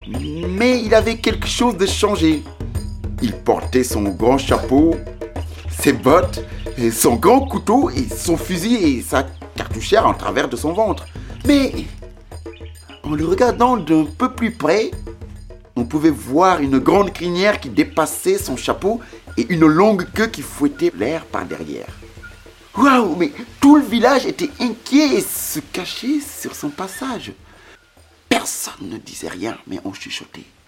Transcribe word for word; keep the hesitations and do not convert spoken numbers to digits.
Mais il avait quelque chose de changé. Il portait son grand chapeau, ses bottes, et son grand couteau et son fusil et sa cartouchière en travers de son ventre. Mais en le regardant d'un peu plus près, on pouvait voir une grande crinière qui dépassait son chapeau et une longue queue qui fouettait l'air par derrière. Waouh, mais tout le village était inquiet et se cachait sur son passage. Personne ne disait rien, mais on chuchotait.